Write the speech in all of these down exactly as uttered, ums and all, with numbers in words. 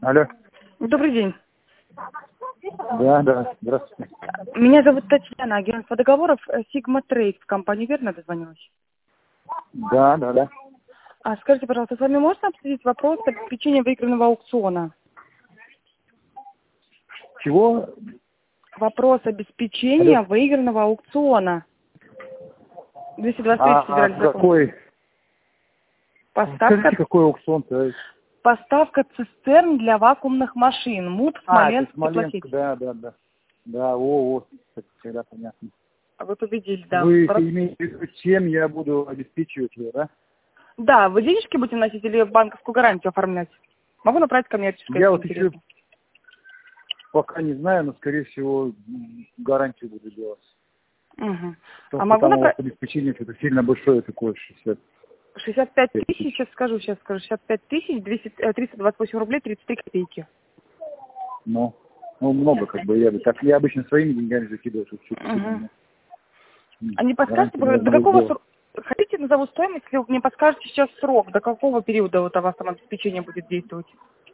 Алло. Добрый день. Да, да, здравствуйте. Меня зовут Татьяна, агентство договоров Sigma Trade. В компанию верно дозвонилась? Да, да, да. А скажите, пожалуйста, с вами можно обсудить вопрос обеспечения выигранного аукциона? Чего? Вопрос обеспечения Алло. выигранного аукциона. двести двадцать три А, а федеральный закон. какой? Поставка, Скажите, какой аукцион-то? поставка цистерн для вакуумных машин. МУП, А, это Смоленск, Смоленск, Теплосеть. да, да, да. Да, о, о, это всегда понятно. А Вы победили, да. Вы Вопрос- имеете в виду, чем я буду обеспечивать ее, да? Да, вы денежки будете носить или банковскую гарантию оформлять? Могу направить коммерческое, Я если вот еще интересно. пока не знаю, но, скорее всего, м, гарантию буду делать. Угу. Потому А что могу там у вас направить... обеспечение что-то сильно большое такое, шестьдесят шестьдесят пять пять тысяч, тысяч. сейчас скажу, сейчас скажу, шестьдесят пять тысяч, двести, э, триста двадцать восемь рублей, тридцать три копейки. Ну, ну, много как бы. Я бы так, я обычно своими деньгами закидываю, чтобы чуть-чуть. Угу. М, А не подскажете, гарантия для до одного какого дела. срока, хотите назову стоимость, если вы мне подскажете сейчас срок, до какого периода вот у вас там обеспечение будет действовать?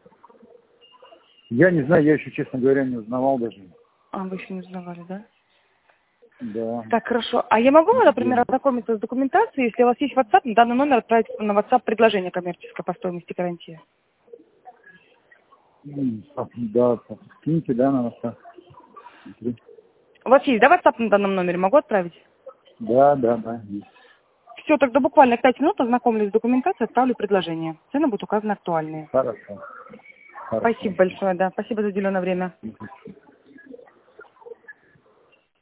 Я не знаю, я еще, честно говоря, не узнавал даже. А, вы еще не узнавали, да? Да. Так, хорошо. А я могу, например, ознакомиться с документацией, если у вас есть WhatsApp, на данный номер отправить на WhatsApp предложение коммерческое по стоимости гарантии? М, Да, скиньте, да, на нас. У вас есть, да, WhatsApp на данном номере? Могу отправить? Да, да, да, есть. Все, тогда буквально пять минут ознакомлюсь с документацией, отправлю предложение. Цены будут указаны актуальные. Хорошо. Хорошо. Спасибо большое, да. Спасибо за уделенное время. Мгм.